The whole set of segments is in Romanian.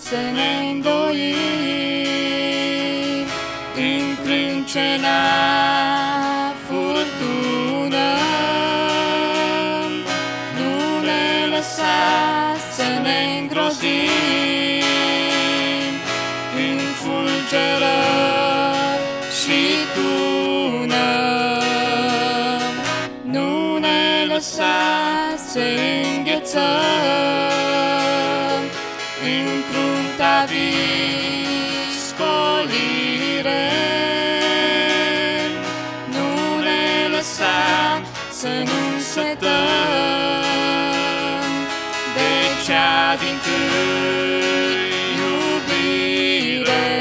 să ne îndoim în crâncena furtună. Nu ne lăsa să ne îngrozim în fulgerări și tună. Nu ne lăsa să înghețăm în crunta viscolire. Nu ne lăsa să nu setăm de cea dintâi iubire.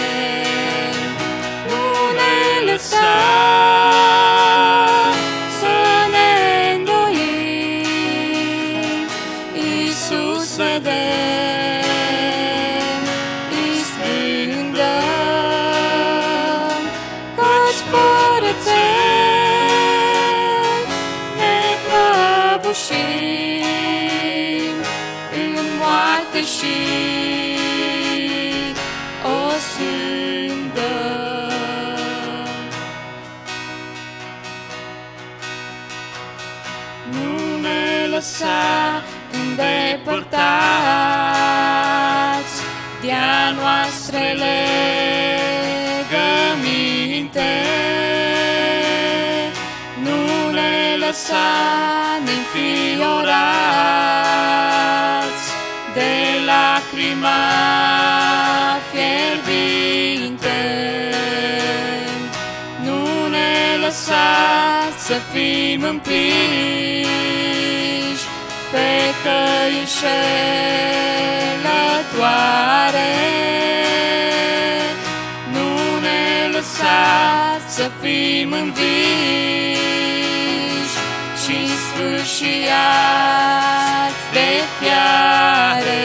Nu ne lăsa să ne îndoim, Iisuse, de izbândăm, căci fără țel ne prăbușim în moarte și o sândă. Nu ne lăsa îndepărtați de-a noastre legăminte. Nu ne lăsa neînfiorați de lacrima fierbinte. Nu ne lăsa să fim împinși pe căi înșelătoare. Nu ne lăsa să fim învinși și sfâșiați de fiare.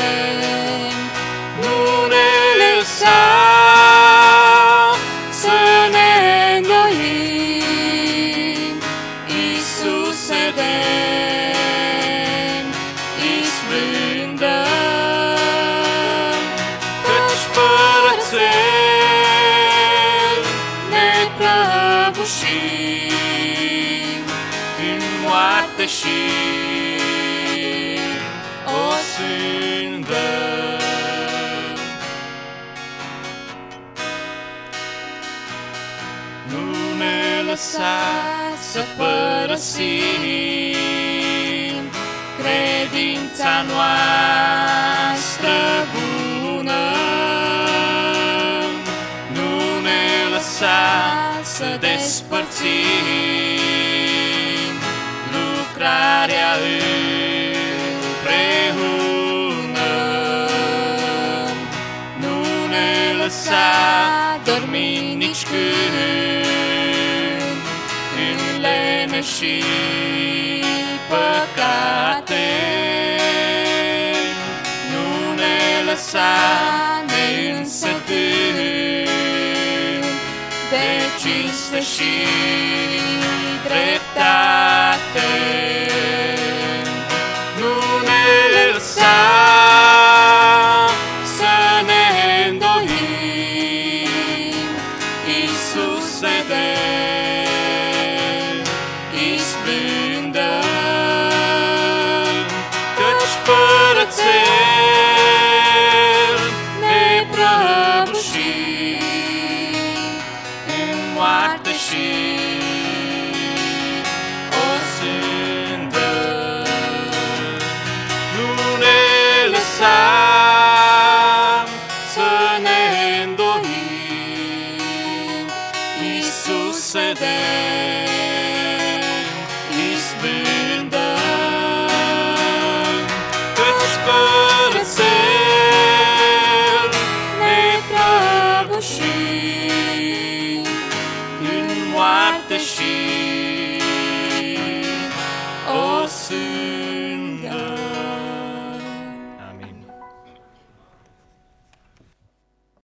Nu ne lăsa să ne îndoim, Iisuse, de izbândăm, căci fără țel ne prăbușim în moarte și o sândă. Nu ne lăsa să părăsim credința noastră bună. Nu ne lăsa să despărțim lucrarea împreună. Nu ne lăsa dormi nici când în lene și păcate. Nu ne lăsa neînsetând de cinste și dreptate.